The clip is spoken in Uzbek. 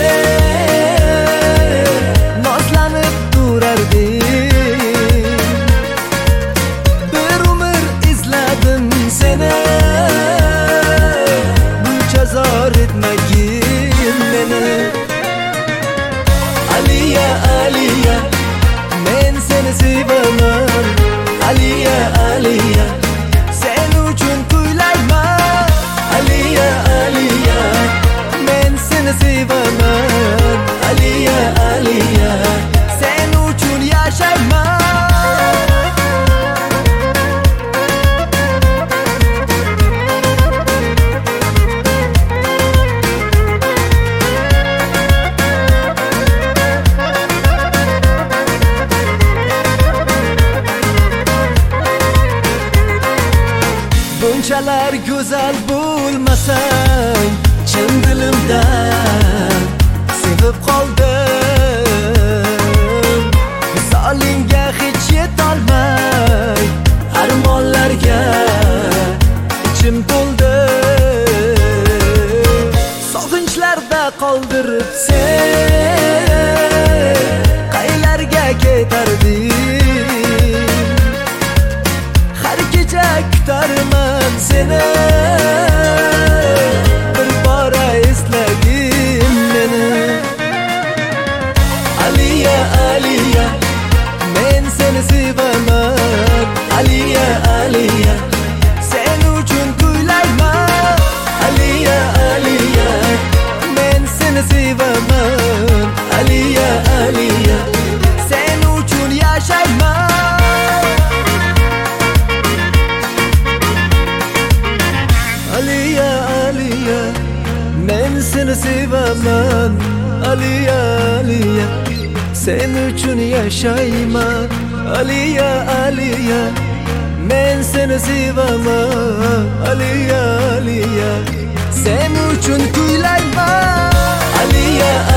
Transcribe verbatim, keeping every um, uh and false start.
nozlanib turarding. Bir umr izladim seni, buncha zor etmagin meni. Aliya, Aliya, men seni sevaman. Aliya, Aliya, sen uchun kuylayman. Aliya, Aliya, men seni sevaman. Aliya, Aliya, sen uchun yashayman. Bunchalar go'zal bo'lmasang, chin dilimdan sevib qoldim. Visolingga hech yetolmay, armonlarga ichim to'ldi. Sog'inchlarda qoldirib sen qaylarga ketarding? Har kecha kutarman seni, bir bora eslagin meni. Aliya, Aliya, men seni sevaman. Aliya, Aliya, sen uchun kuylayman. Aliya, Aliya, men seni sevaman. Aliya, Aliya, sen uchun yashayman. Aliya, Aliya, men seni sevaman. Aliya, Aliya, sen uchun yashayman. Aliya, Aliya, men seni sevaman. Aliya, Aliya, sen uchun kuylayman. Aliya,